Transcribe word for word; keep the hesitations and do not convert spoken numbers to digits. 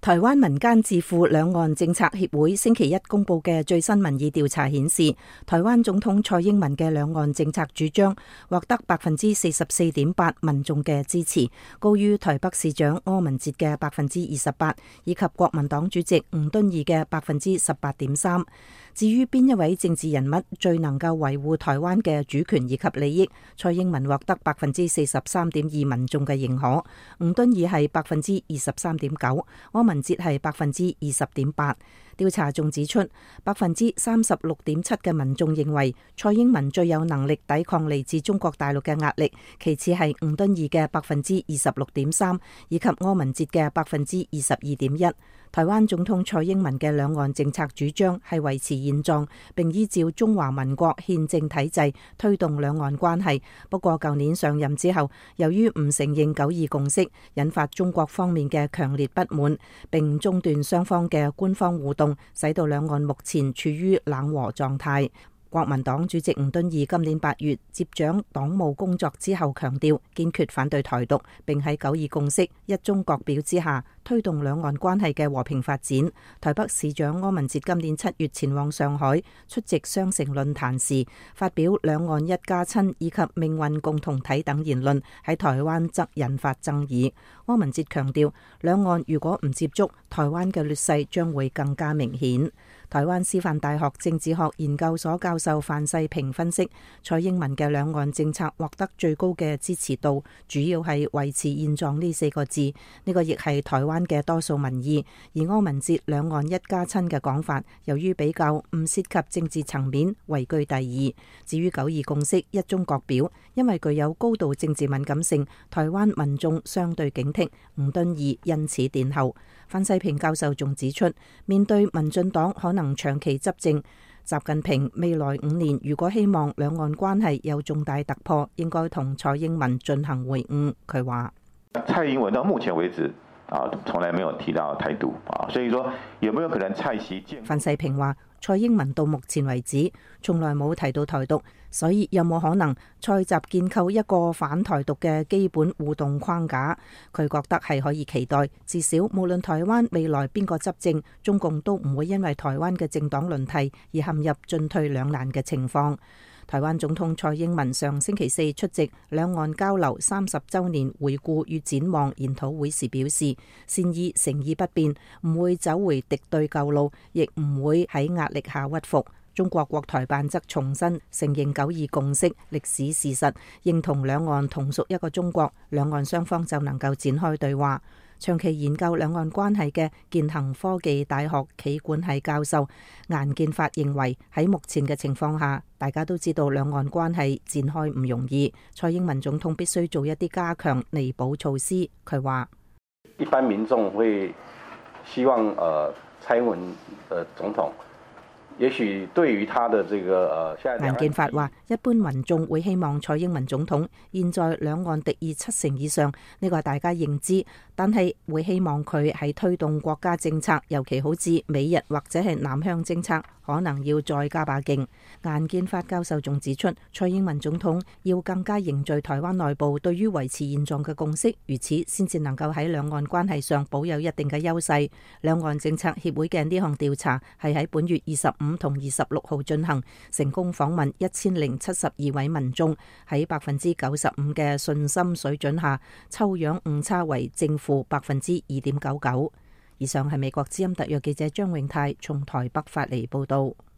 台灣民間智庫兩岸政策協會星期一公布嘅最新民意調查顯示，台灣總統蔡英文嘅兩岸政策主張獲得百分之四十四點八民眾嘅支持，高於台北市長柯文哲嘅百分之二十八，以及國民黨主席吳敦義嘅百分之十八點三。至於邊一位政治人物最能夠維護台灣嘅主權以及利益，蔡英文獲得百分之四十三點二民眾嘅認可，吳敦義係百分之二十三點九，柯文哲係百分之二十點八。調查仲指出，百分之三十六點七嘅民眾認為蔡英文最有能力抵抗嚟自中國大陸嘅壓力，其次係吳敦義嘅百分之二十六點三，以及柯文哲嘅百分之二十二點一。台灣總統蔡英文嘅兩岸政策主張係維持現狀，並依照中華民國憲政體制推動兩岸關係。不過舊年上任之後，由於唔承認九二共識，引發中國方面嘅強烈不滿，並中斷雙方嘅官方互動，使到兩岸目前處於冷和狀態。國民黨主席吳敦義今年八月接掌黨務工作之後，強調堅決反對台獨，並喺九二共識、一中各表之下推動兩岸關係嘅和平發展。台北市長柯文哲今年七月前往上海出席雙城論壇時，發表兩岸一家親以及命運共同體等言論，喺台灣則引發爭議。柯文哲強調，兩岸如果唔接觸，台灣嘅劣勢將會更加明顯。台灣師範大學政治學研究所教授范世平分析，蔡英文嘅兩岸政策獲得最高嘅支持度，主要係維持現狀呢四個字，呢、這個亦係台灣嘅多數民意。而柯文哲兩岸一家親嘅講法，由於比較唔涉及政治層面，位居第二。至於九二共識、一中各表，因為具有高度政治敏感性，台灣民眾相對警惕，吳敦義因此殿後。范世平教授仲指出，面對民進黨可能長期執政，習近平未來五年如果希望兩岸關係有重大突破，應該同蔡英文進行會晤。佢話： 蔡英文到目前為止啊，從來沒有提到台獨啊，所以說有沒有可能蔡習見？ 范世平話：蔡英文到目前為止從來冇提到台獨，所以有冇可能蔡習建構一個反台獨嘅基本互動框架？佢覺得係可以期待，至少無論台灣未來邊個執政，中共都唔會因為台灣嘅政黨輪替而陷入進退兩難嘅情況。台灣總統蔡英文上星期四出席兩岸交流三十週年回顧與展望研討會時表示，善意誠意不變，唔會走回敵對舊路，亦唔會喺壓力下屈服。中國國台辦則重申承認九二共識歷史事實，認同兩岸同屬一個中國，兩岸雙方就能夠展開對話。長期研究兩岸關係嘅建行科技大學企管系教授顏建發認為，喺目前嘅情況下，大家都知道兩岸關係展開唔容易，蔡英文總統必須做一啲加強彌補措施。佢話： 一般民眾會希望呃蔡英文呃總統。也許對於他的這個誒， 顏建發話，一般民眾會希望蔡英文總統現在兩岸敵意七成以上，呢個係大家認知，但係會希望佢喺推動國家政策，尤其好似美日或者係南向政策，可能要再加把勁。顏建發教授仲指出，蔡英文總統要更加凝聚台灣內部對於維持現狀嘅共識，如此先至能夠喺兩岸關係上保有一定嘅優勢。兩岸政策協會嘅呢項調查係喺本月二十五同二十六號進行，成功訪問一千零七十二位民眾，喺百分之九十五嘅信心水準下，抽樣誤差為正負百分之二點九九。以上係美國之音特約記者張永泰從台北發嚟報道。